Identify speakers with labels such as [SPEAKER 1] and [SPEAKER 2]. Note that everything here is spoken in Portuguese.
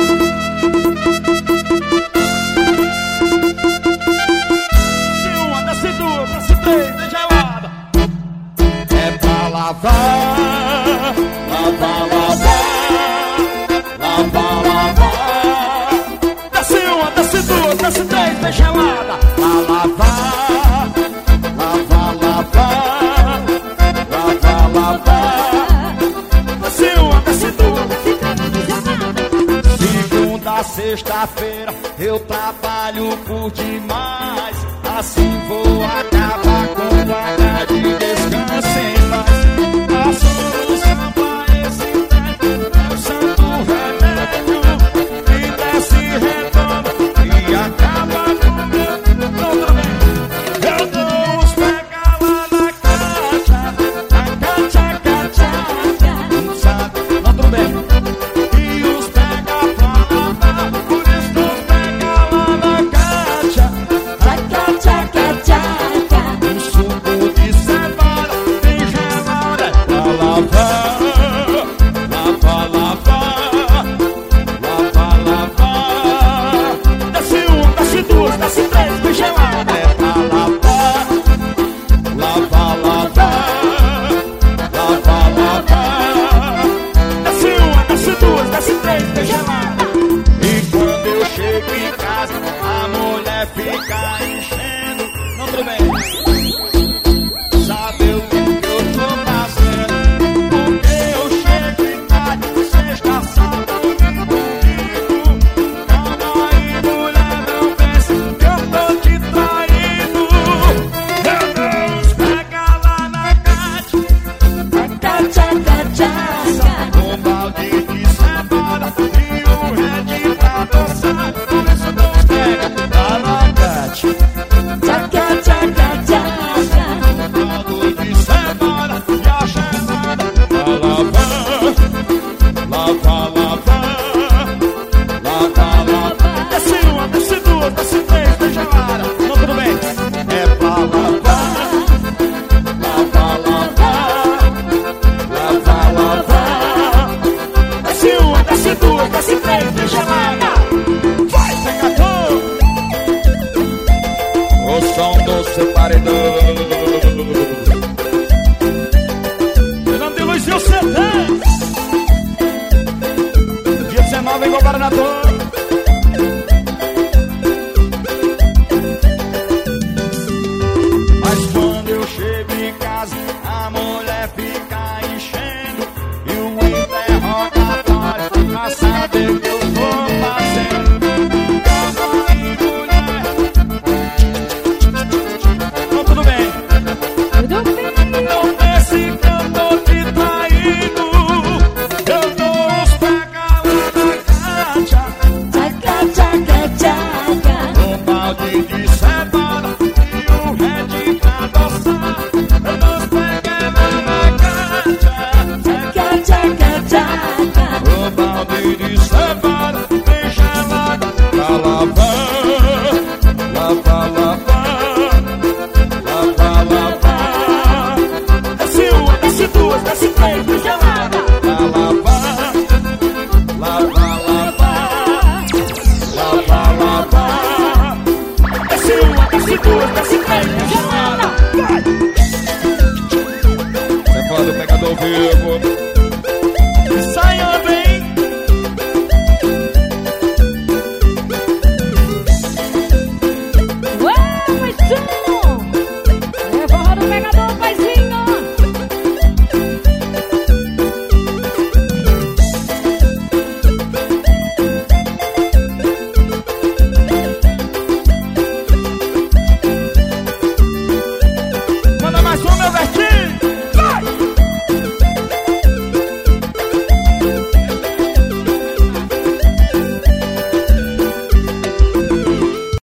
[SPEAKER 1] Lavar, lavar, lavar, lavar. Desce uma, desce duas, desce três, bem gelada. Lavar, lavar, lavar, lavar, lavar. Desce uma, desce duas, desce três. Segunda a sexta-feira eu trabalho por demais. Assim vou acabar com vaga de descanso em paz. A solução pra esse tédio é o santo remédio que desce redondo e acaba com meu também. Eu dou uns pega lá na caixa, sabe? Não, tudo bem. E os pega pra lavar, por isso os pega lá na caixa. Um suco de cevada bem gelada pra lavar, lavar, lavar, lavar, lavar. Desce uma, desce duas, desce três, bem gelada é pra lavar, lavar, lavar, lavar, lavar. Desce uma, desce duas, desce três, bem gelada. E quando eu chego em casa a mulher fica enchendo. Não, tudo bem. Sabe o que eu tô fazendo? Porque eu chego em casa, sexta, sábado e domingo. Calma aí, mulher, não pense que eu tô te traindo. Meu Deus, pega lá na caixa, um balde de cevada e um red pra dançar. Por isso Deus pega lá na caixa. Caldo de cevada e a gelada pra lavar, lavar, lavar, lavar, lavar. Desce uma, desce duas, desce três, bem gelada. Não, tudo bem. É pra lavar, lavar, lavar, lavar, lavar. Desce uma, desce duas, desce três, bem gelada. Vai, pegador! O som do seu paredão. Fernando de Luiz e o CD. Dia 19 em Governador. Mas quando eu chego em casa a mulher fica enchendo e o interrogatório pra saber o que eu tô fazendo. Calma aí, mulher. Não, tudo bem. Não pense que eu tô te traindo. Eu dou uns pega lá na caixa, um balde de cevada e um red pra dançar. Eu dou uns pega lá na caixa, um balde de cevada.